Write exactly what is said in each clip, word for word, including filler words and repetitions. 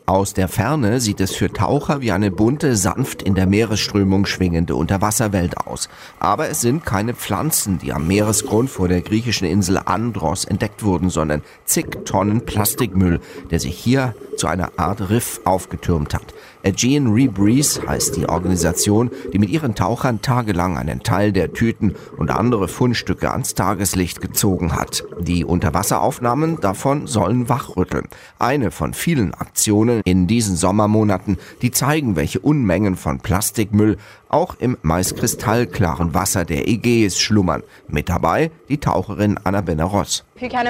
Aus der Ferne sieht es für Taucher wie eine bunte, sanft in der Meeresströmung schwingende Unterwasserwelt aus. Aber es sind keine Pflanzen, die am Meeresgrund vor der griechischen Insel Andros entdeckt wurden, sondern zig Tonnen Plastikmüll, der sich hier zu einer Art Riff aufgetürmt hat. Aegean Rebreeze heißt die Organisation, die mit ihren Tauchern tagelang einen Teil der Tüten und andere Fundstücke ans Tageslicht gezogen hat. Die Unterwasseraufnahmen davon sollen wachrütteln. Eine von vielen Aktionen in diesen Sommermonaten, die zeigen, welche Unmengen von Plastikmüll auch im meist kristallklaren Wasser der Ägäis schlummern. Mit dabei die Taucherin Anna Benaros.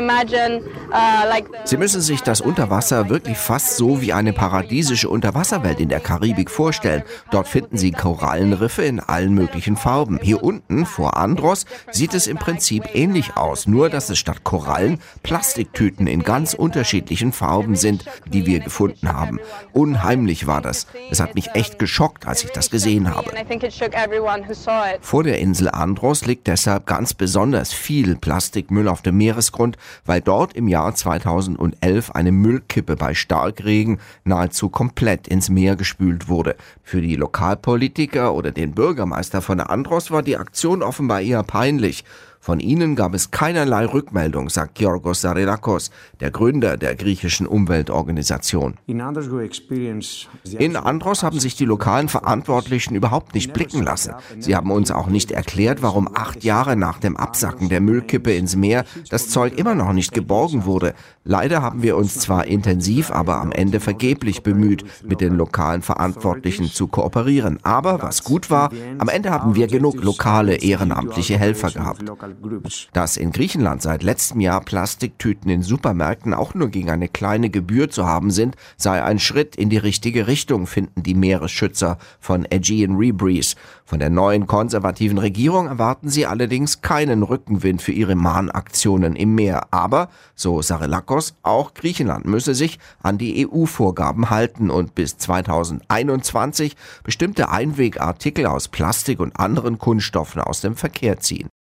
Sie müssen sich das Unterwasser wirklich fast so wie eine paradiesische Unterwasserwelt in der Karibik vorstellen. Dort finden Sie Korallenriffe in allen möglichen Farben. Hier unten vor Andros sieht es im Prinzip ähnlich aus, nur dass es statt Korallen Plastiktüten in ganz unterschiedlichen Farben sind, die wir gefunden haben. Unheimlich war das. Es hat mich echt geschockt, als ich das gesehen habe. Vor der Insel Andros liegt deshalb ganz besonders viel Plastikmüll auf dem Meeresgrund, weil dort im Jahr zweitausendelf eine Müllkippe bei Starkregen nahezu komplett ins Meer gespült wurde. Für die Lokalpolitiker oder den Bürgermeister von Andros war die Aktion offenbar eher peinlich. Von ihnen gab es keinerlei Rückmeldung, sagt Giorgos Zarelakos, der Gründer der griechischen Umweltorganisation. In Andros haben sich die lokalen Verantwortlichen überhaupt nicht blicken lassen. Sie haben uns auch nicht erklärt, warum acht Jahre nach dem Absacken der Müllkippe ins Meer das Zeug immer noch nicht geborgen wurde. Leider haben wir uns zwar intensiv, aber am Ende vergeblich bemüht, mit den lokalen Verantwortlichen zu kooperieren. Aber was gut war, am Ende haben wir genug lokale ehrenamtliche Helfer gehabt. Dass in Griechenland seit letztem Jahr Plastiktüten in Supermärkten auch nur gegen eine kleine Gebühr zu haben sind, sei ein Schritt in die richtige Richtung, finden die Meeresschützer von Aegean Rebreeze. Von der neuen konservativen Regierung erwarten sie allerdings keinen Rückenwind für ihre Mahnaktionen im Meer. Aber, so Zarelakos, auch Griechenland müsse sich an die E U-Vorgaben halten und bis zweitausendeinundzwanzig bestimmte Einwegartikel aus Plastik und anderen Kunststoffen aus dem Verkehr ziehen.